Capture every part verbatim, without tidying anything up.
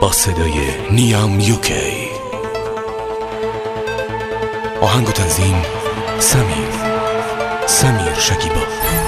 با صدای نیام یوکی. آهنگ و تنظیم سمیر سمیر شکیبا.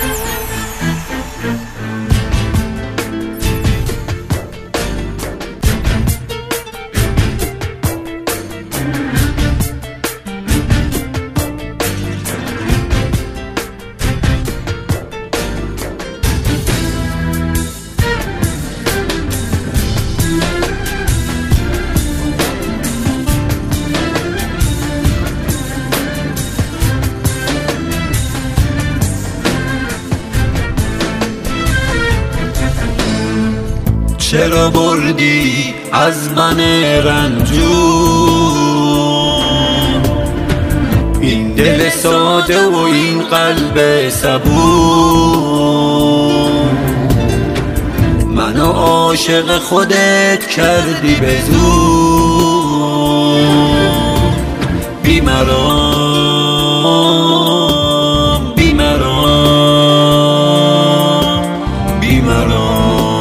چرا بردی از من رنجور این دل ساده و این قلب صبور؟ منو عاشق خودت کردی به زور. بیمرام بیمرام بیمرام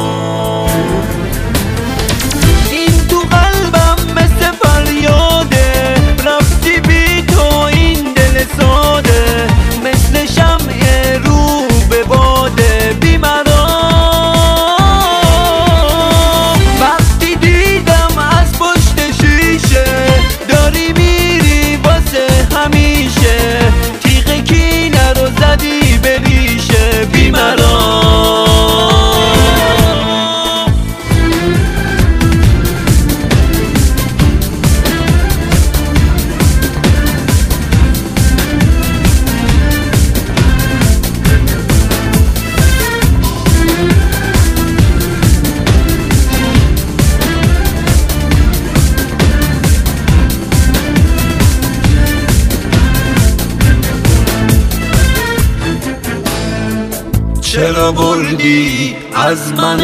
چرا بردی از من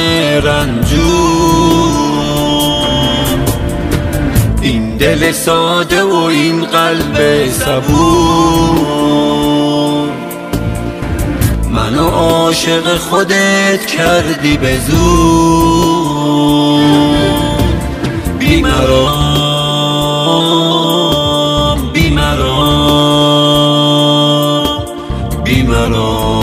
رنجور این دل ساده و این قلب صبور؟ منو عاشق خودت کردی به زور. بیمرام بیمرام بیمرام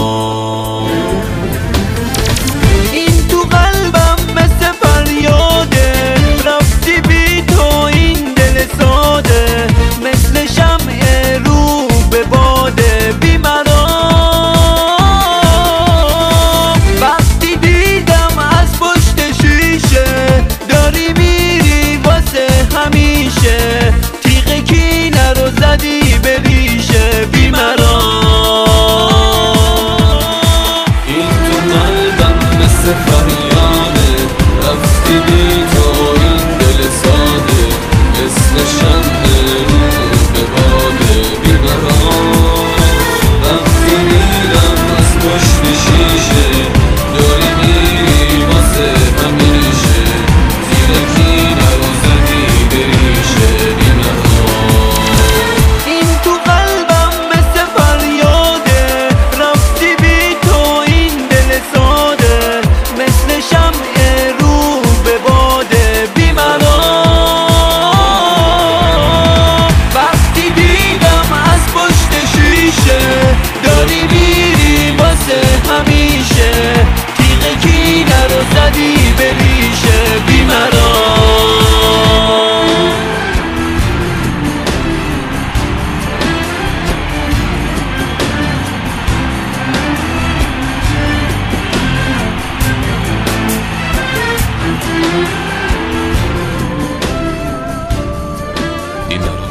این